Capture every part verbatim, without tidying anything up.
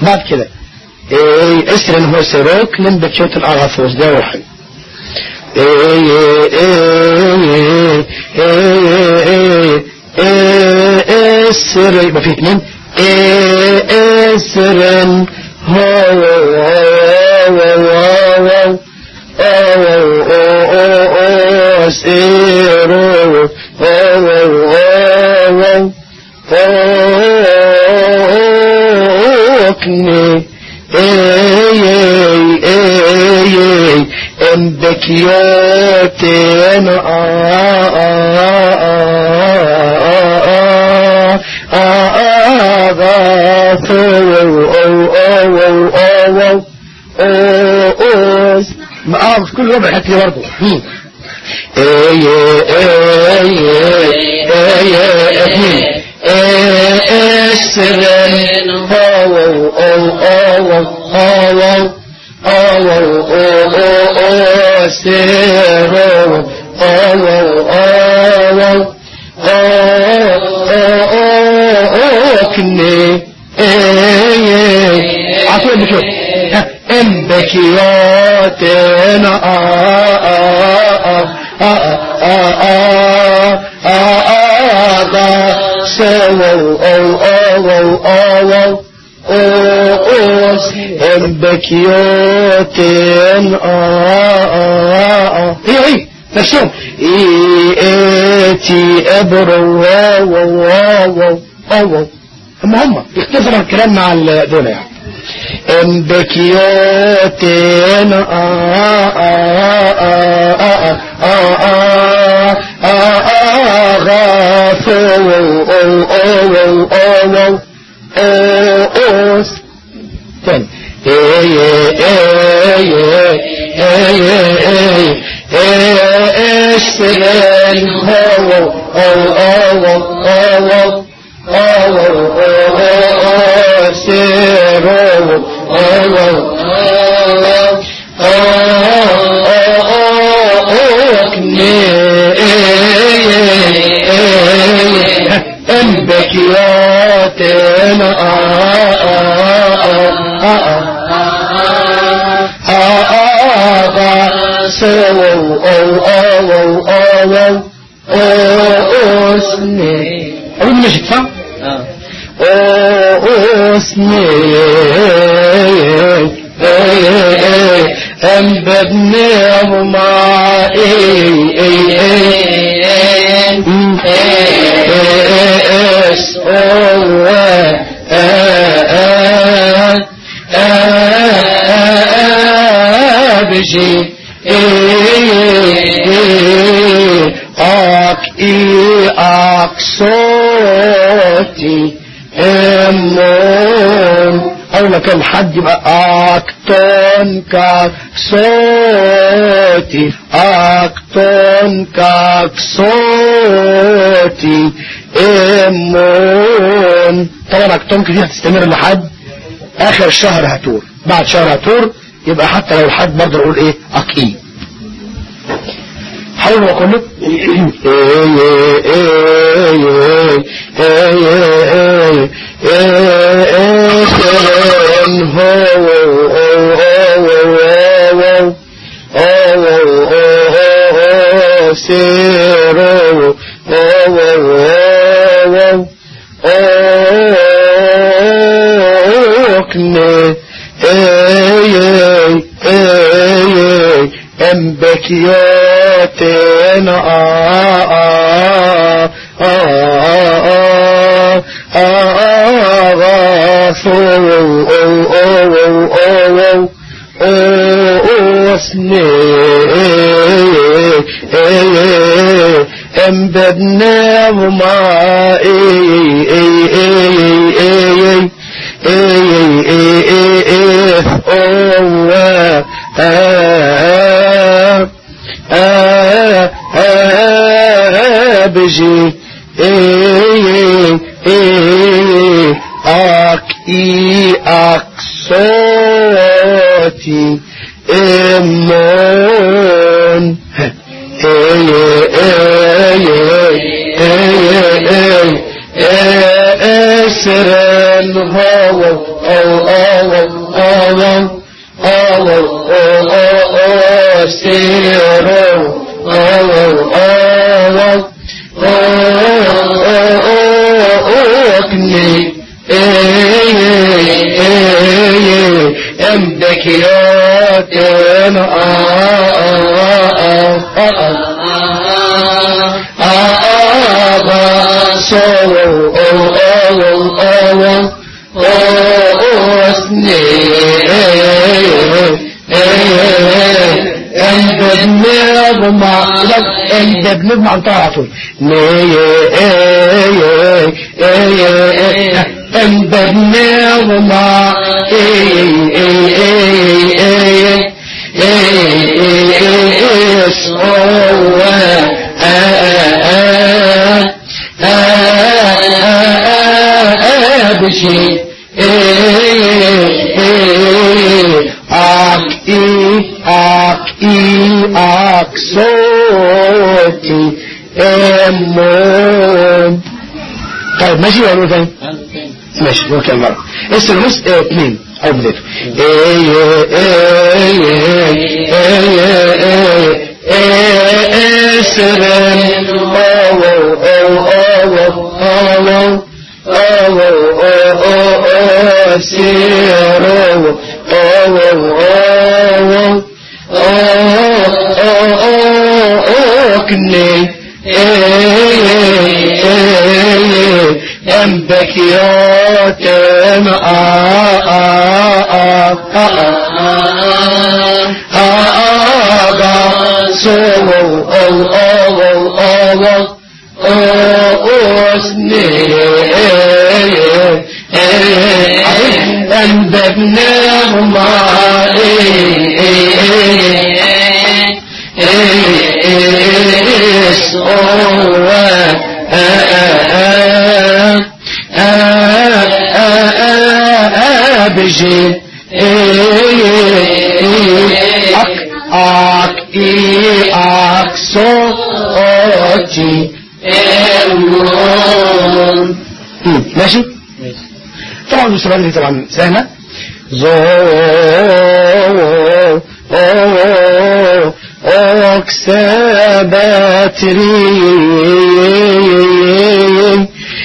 بعد كده ايه اسرن هو سيروك من بكيوت الاغاثوس ده واحد ايه ايه ايه ايه اسر يبقى في اثنين ايه اسرن هو سيرو اوكني اي اي اي ام بكيوتين اه مش كل ربع حكي برضه اي اي اي اي اسرن هو او او او او او سيرو او او اوكني اي عطيه بشوف ام بكيوتين اه اه سووا او او او او ام بكيوتين اه هي هي نفسهم ايتي ابرو واو واو واو هم هم يختصروا الكلام مع دول يعني ام بكيوتين اه اه اه اه غافو او او او او تاني اي اي اي اي اسرن هو او او او او سيرو او اوكني ام بكيوتين سووا او او او اوسني اقول مشيت صح؟ اوسني ام ببني مع اي اي اس او بجي اك اي اك صوتي امون اول ما كان حد يبقى اكتون كاك صوتي اكتون كاك صوتي امون طبعا اكتون دي هتستمر لحد اخر الشهر هتور بعد شهر هتور يبقى حتى لو الحد برضه نقول ايه اكيد حاولوا اقول لك سيرو اوكني ام بكيوتين اه اه اه غافو او او او اوسني ام بدنا وما اي اي بجي اك اي اك صوتي امون اسرن هو او او بكياتنا انت بنضمع انتهى على طول انت بنضمع بشي اك اي اك اي اك صوتي امون. طيب ماشي ولا تاني؟ ماشي نقول كام مرة. السلوس اثنين او بدايته اسرن او او او او سيرو أكني أنبك يا تم آبا سو أو أو أو أسني أنببناهما بجي أك أك إي أك صوتي ماشي. طبعا السؤال دي طبعا سهلة. زو أكسبت ريم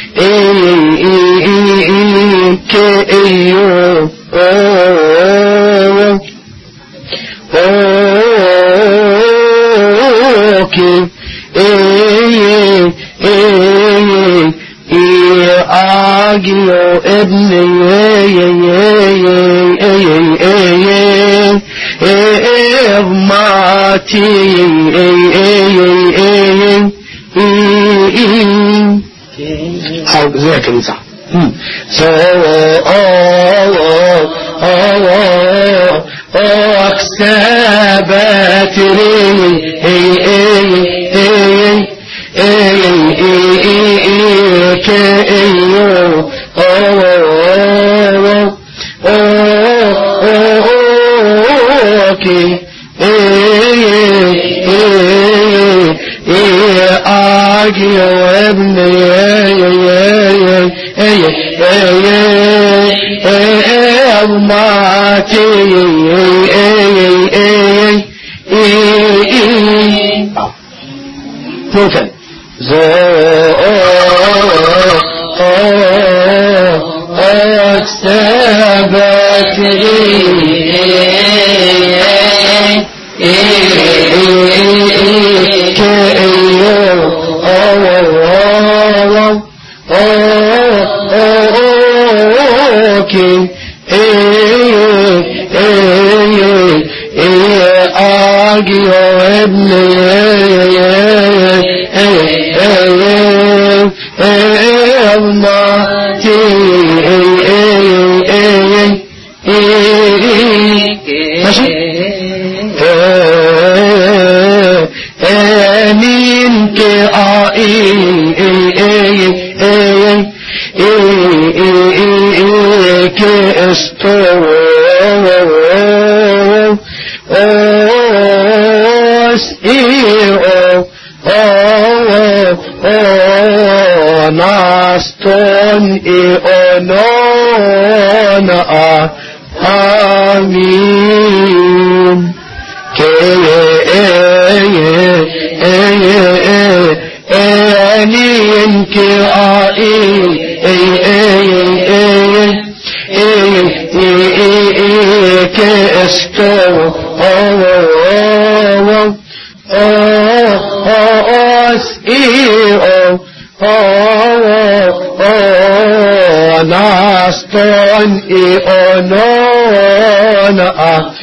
كأيو أوكي آجيو ابني ماتي أو ذاك نصح سو أكسبت ممكن زو أكسبت ناستون إيونون آمين كأنين كأين كأين استو او او او اس اي او او او ناستون اي او نونا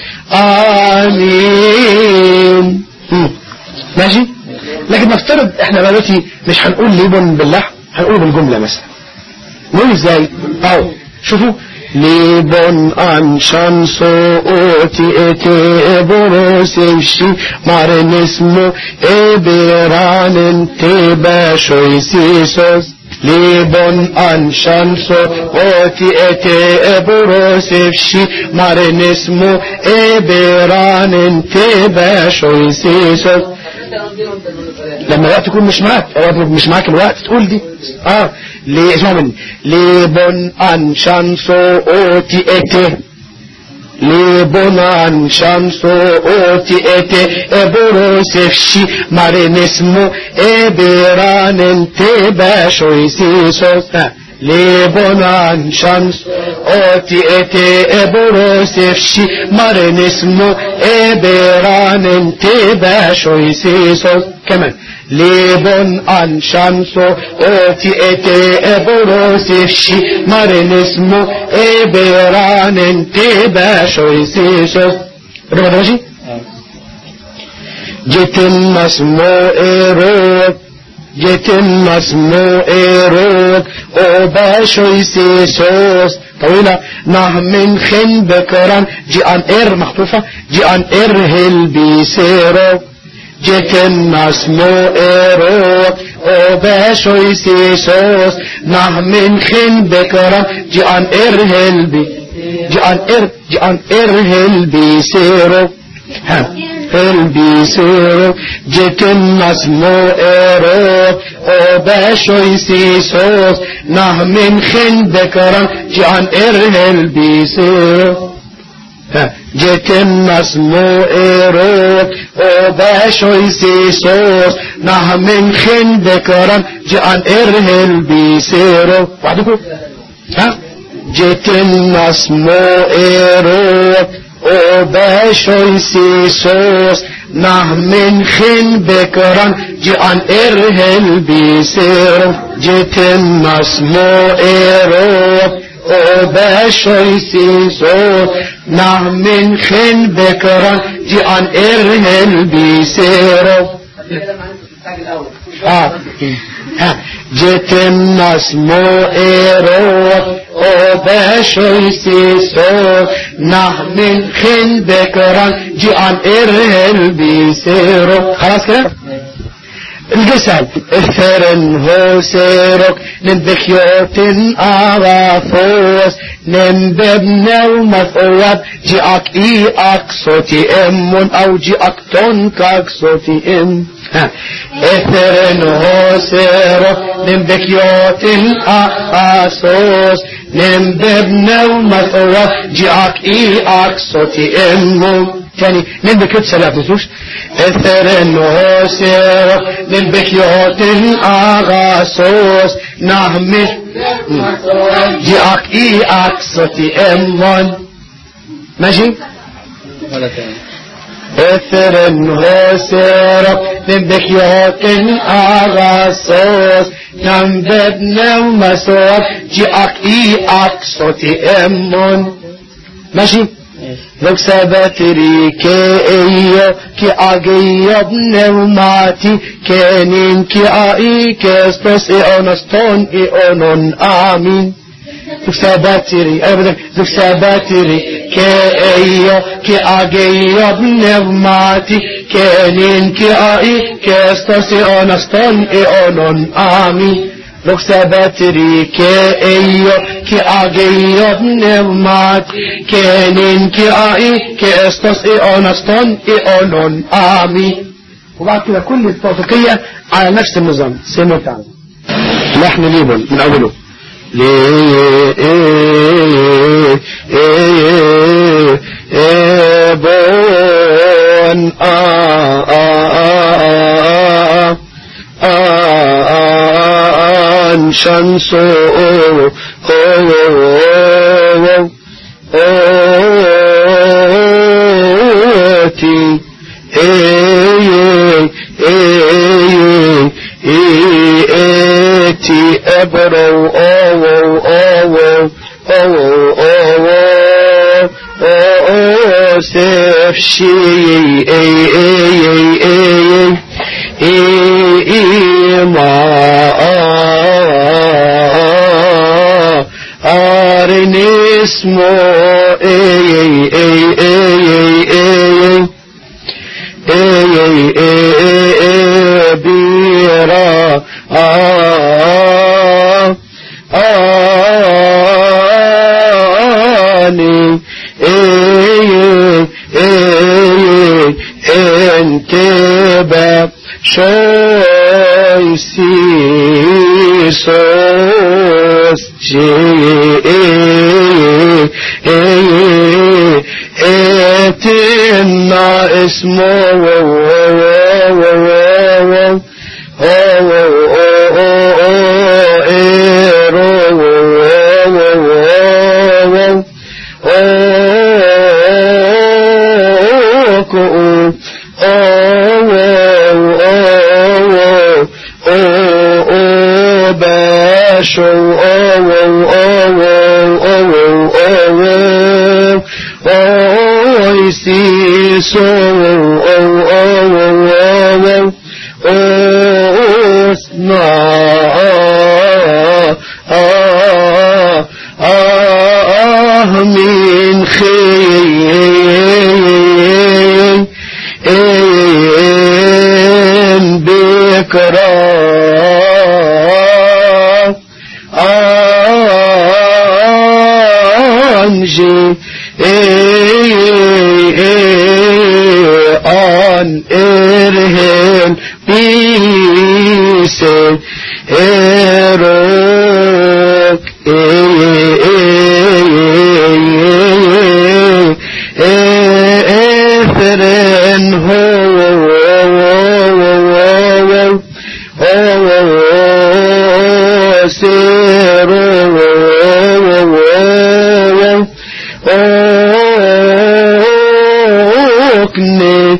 امين. ماشي. لكن نفترض احنا دلوقتي مش هنقول ليبن باللحم، هنقول بالجملة مثلا. نقول ازاي؟ اهو شوفوا ليبن انشان صوتي اتي بروسيشي مارن اسمه ابران انتبا شويسيسوس ليبن انشان صوتي اتي بروسيشي مارن اسمه ابران انتبا شويسيسوس. لما الوقت يكون مش معاك، مش معاك الوقت تقول دي. اه ليه اسمعوا مني. ليبن انشان صوتي اتي ليبن انشان صوتي اتي ابروسيفشي مارين اسمه ابران انتبا شويسيسوس. ليبن انشان صوتي اتي ابروسيفشي مارين اسمه ابران انتبا شويسيسوس. كمان ليبن انشان صوتي اتي ابروسيفشي مارين اسمه ابران انتبا شويسيسوس. ربما ده ماشي. جتن اسمه ايروك جتن اسمه ايروك اوبا شويسيسوس طويلة نهم خن بكران جي ان اير مخطوفة جي ان اير هل بيسيروك جتن اسمه ايروك اوبا شويسيسوس نهم خن بكران جي ان اير هل بي جي ان اير جي ان اير هل بيسيروك. ها هل بيسيروك جتن اسمه ايروك اوبا شويسيسوس نهم خن بكران جي ان اير هل بيسيروك. جتن اسمه ايروك اوبا شويسيسوس نهم خن بكران جي ان اير هل بيسيروك. بعدكم ها جتن اسمه ايروك اوبا شويسيسوس نهم خن بكران جي ان اير هل بيسيروك. جتن اسمه ايروك اوبا شويسيسوس نهم خن بكران جي ان اير هل بيسيروك. اه ها جتن اسمه ايروك اوبا شويسيسوس نهم خن بكران جي ان اير هل بيسيروك. خلاص كده الجسد الثرن هو سيرك نبخيوتن اغافوس نببنا ومثواب جي اك اي اك صوتي امون او جي اك تون كاك صوتي ام. الثرن هو سيرك نبخيوتن اغافوس نببنا ومثواب جي اك اي اك صوتي امون. تاني نلبك كده سلاف نسوش اثر انه سيرك نلبك يوتن اغاسوس نعمل جاك اي اكسوتي امون. ماشي ولا تاني اثر انه سيرك نلبك يوتن اغاسوس نعمل ومسوك جاك اي اكسوتي امون. ماشي لوك سبتري كي ايو كي اغي بنوماتي كينين كي اي كستوس اونستون اونون امين. لوك سبتري ابدا لوك سبتري كي ايو كي اغي بنوماتي كينين كي اي كستوس اونستون اونون امين. لوك سبتري كي ايو كي اغي بنومات كينين كي اي كي استوس اونستون اونون امين. وبعد كده كل التوثيقية على نفس النظام سيمو تعالى لحن ليبن من اوله ليبن شمسو او او او تفشي ما أرن اسمه بيرا آني انتبه شوي سيسوس اتنا اسمه من خير بكرة أنجي أن إرهن بيسن إروك إفرن هو سيرو أوكني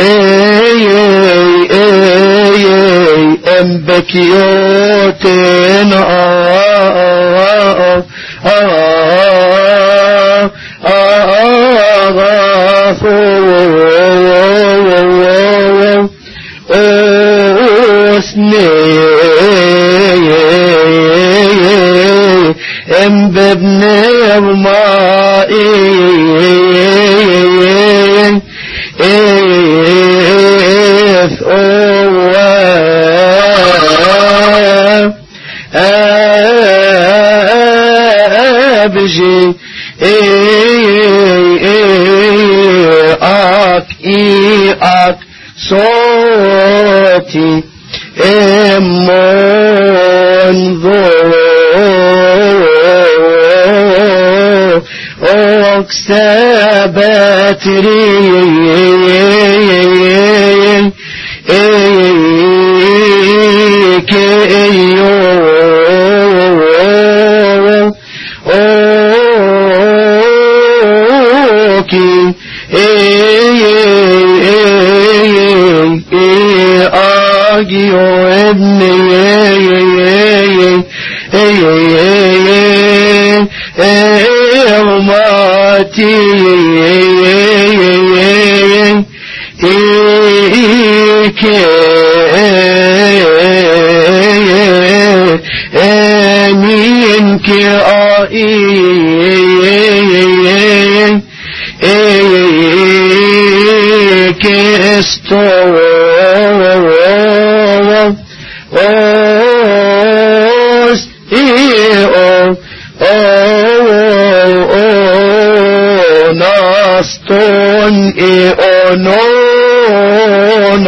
أمبكيوتين ام بابني ومائي اف ابجي اك اي اك صوتي منظور اكسبت ريك ايو اوكي اجيو ابني ماتي منك آئي كستو اوس ايو ناستون ايو نون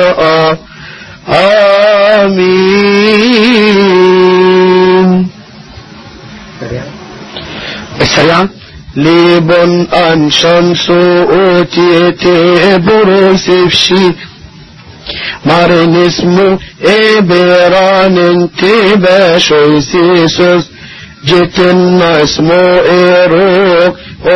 آمين. السريعة ليبن أنشان سوءتي تبرس فشي مارن اسمه إبران انتبا شويسيسوس جتن اسمه إيروك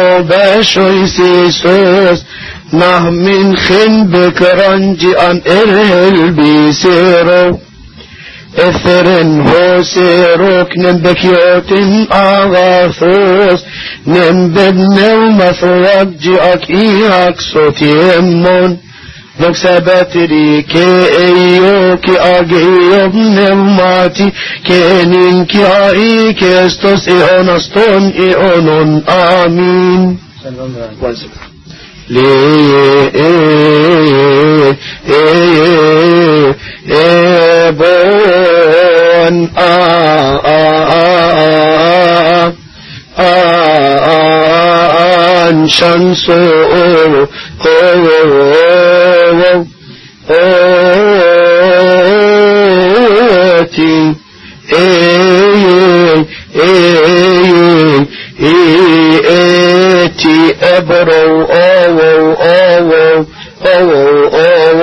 وبشويسيسوس نه من خن بكرنجي أن إرهل بيسيرو إثرن هوسيروك نبكيوت أغاثوس نبدن ومثوك جيك إياك صوتيمون نكسبتري كي ايو كي اغيب نماتي كينين كي اي كيستوس ايونستون ايونون آمين لي ايبون آن شنسو أوتي إيتي أبرو أو أو أو أو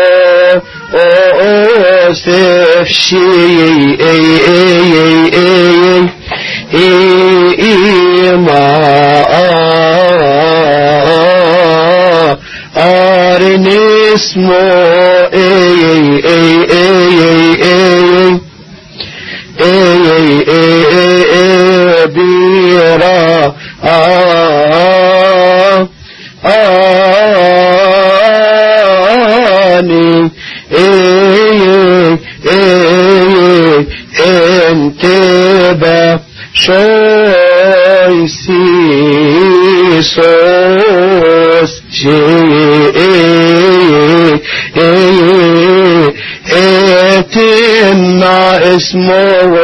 أو سفشي إي إي إي ما اسمه اي اي اي اي اي اي بيرا اني اي اي انتبه شوي سيسوس اتنا اسمه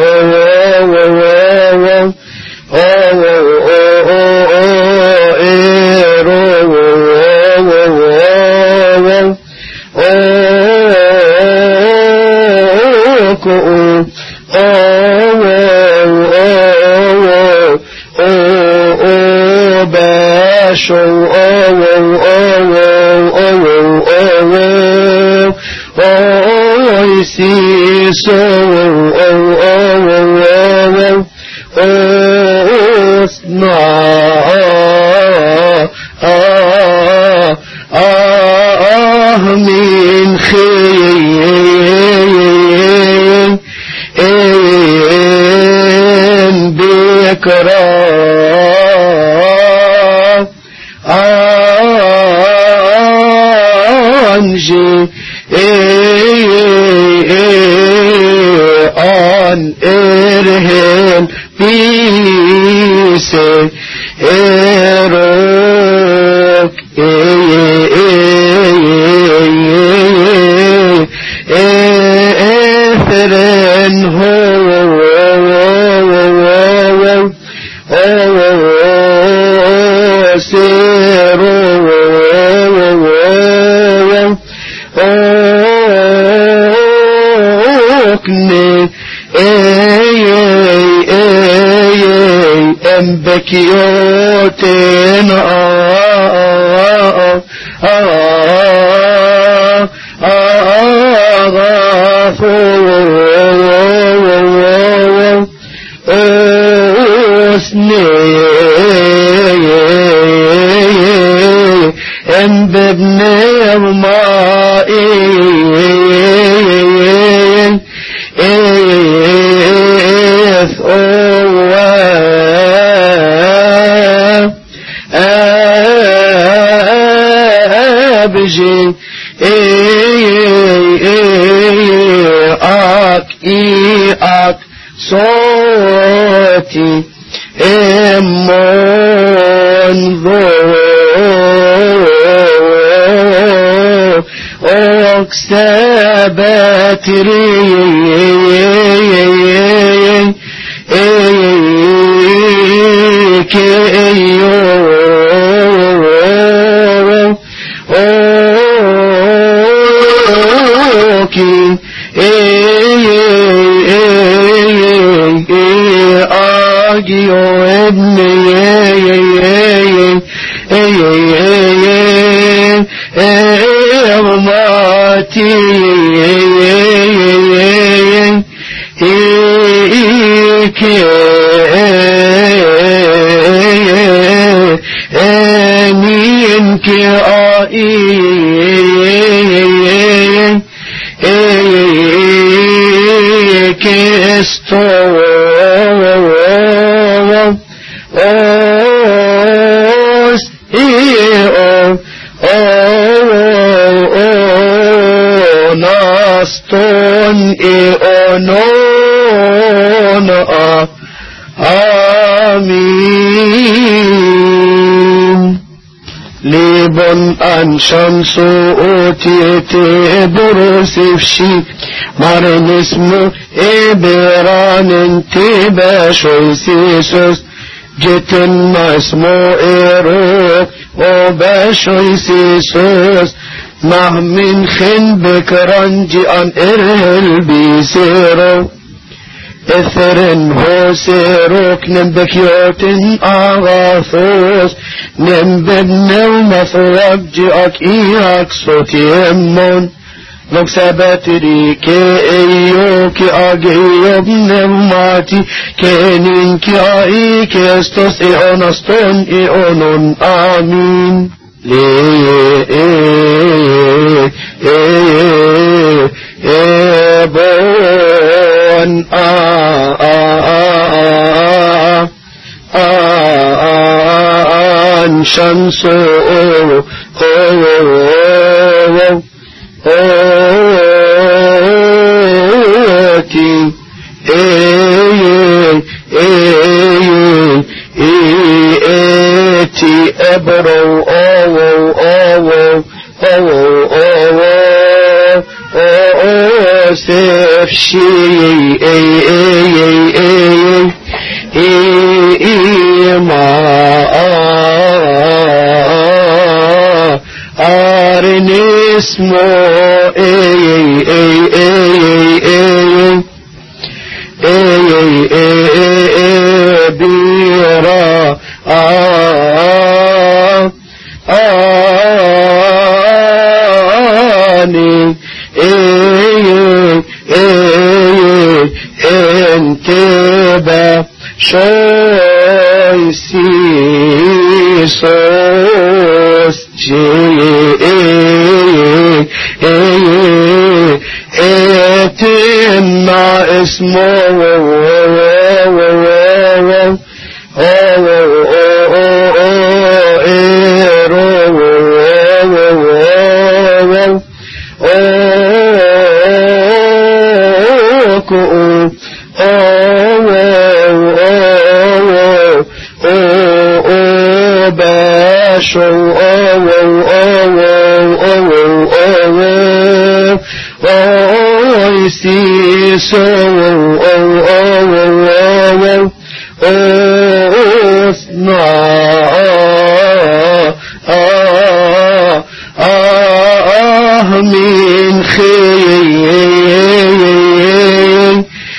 من خير بكرا أنجي أن إرهن بيسي إروك إثرن هو سيرو أوكني أمبكيوتين أسني أمببني مائي إيث أبجي إياك إياك صوتي منظور أكسبتري Kisto os io naston ionon amin libon anshan suotite borosifshi marin ismu ibran intibashoisisus جتن اسمو ايروك وباشويسيسوس مهمن خن بكرنجي ان ارهل بيسيرو اثرن هو سيروك نمبكيوتن اغاثوس نمبن ومثواب جيك اياك صوت يمون لوك سباتري كي ايو كي اغيو بنماتي كينين كي اي كي استوس ايون استون ايونون امين لي اي اي اي بون ا ا ا ا شمسو اوتي اي اي اي ابرو او او او او او سيف شي اي اي اي اي ما ارن اسمو اي اي اي اي اي بيرا اني اي اي انتبه شويسيسوس اتنا اسمه so oh oh oh oh no ah ah min khayr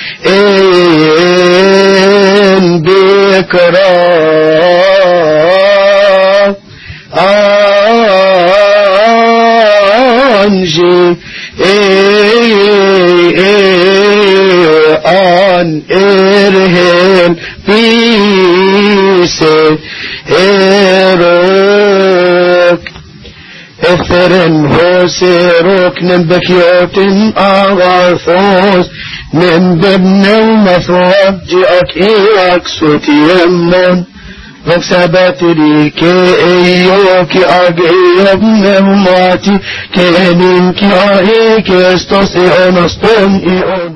in bikra anji an erhel bise erok etheren hoserok nembekyotin agathos nembebne umathwab jiak iak sutiyemon وكسبتري كي ايوكي اغيب نماتي كي ننكي ايكي استطيع نستن ايون